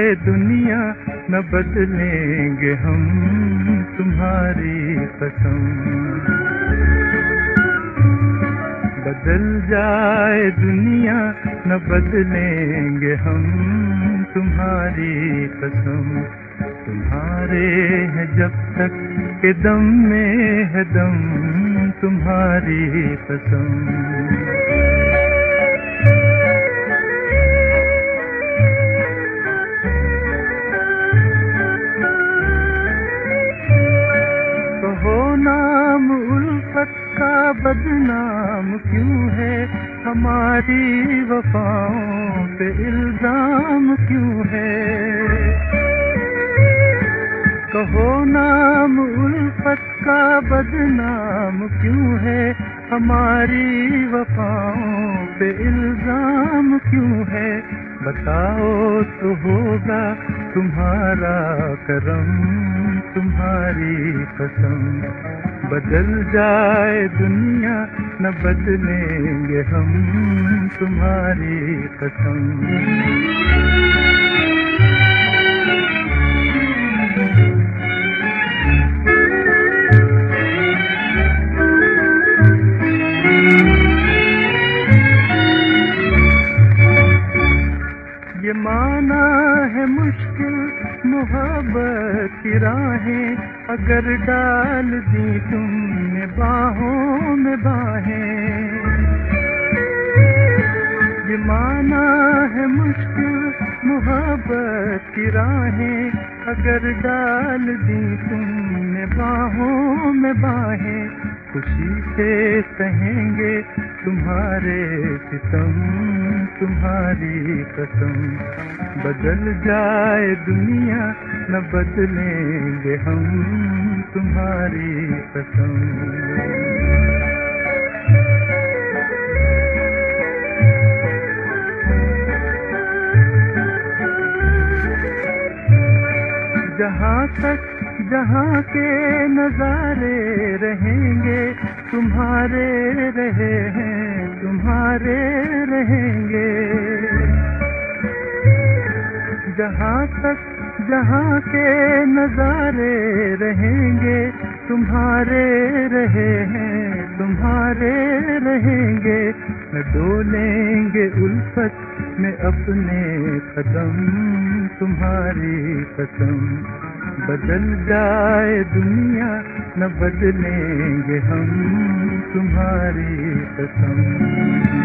जाए दुनिया न बदलेंगे हम तुम्हारी कसम। बदल जाए दुनिया न बदलेंगे हम तुम्हारी कसम। तुम्हारे है जब तक के दम में है दम तुम्हारी कसम। कहो नाम उल्फत का बदनाम क्यों है, हमारी वफाओं पे इल्जाम क्यों है। कहो नाम उल्फत का बदनाम क्यों है, हमारी वफाओं पे इल्जाम क्यों है। बताओ तो होगा तुम्हारा करम तुम्हारी कसम। बदल जाए दुनिया न बदलेंगे हम तुम्हारी कसम। ये माना है मुश्किल मोहब्बत की राहें, अगर डाल दी तुमने बाहों में बाहें। ये माना है मुश्किल मोहब्बत की राहें, अगर डाल दी तुमने बाहों में बाहें। खुशी से सहेंगे तुम्हारे सितम तुम्हारी कसम। बदल जाए दुनिया न बदलेंगे हम तुम्हारी कसम। जहाँ तक जहाँ के नजारे रहेंगे तुम्हारे रहे हैं तुम्हारे रहेंगे। जहाँ तक जहाँ के नजारे रहेंगे तुम्हारे रहे हैं तुम्हारे रहेंगे। न डोलेंगे उल्फत में अपने कदम तुम्हारी कसम। बदल जाए दुनिया न बदलेंगे हम तुम्हारी कसम।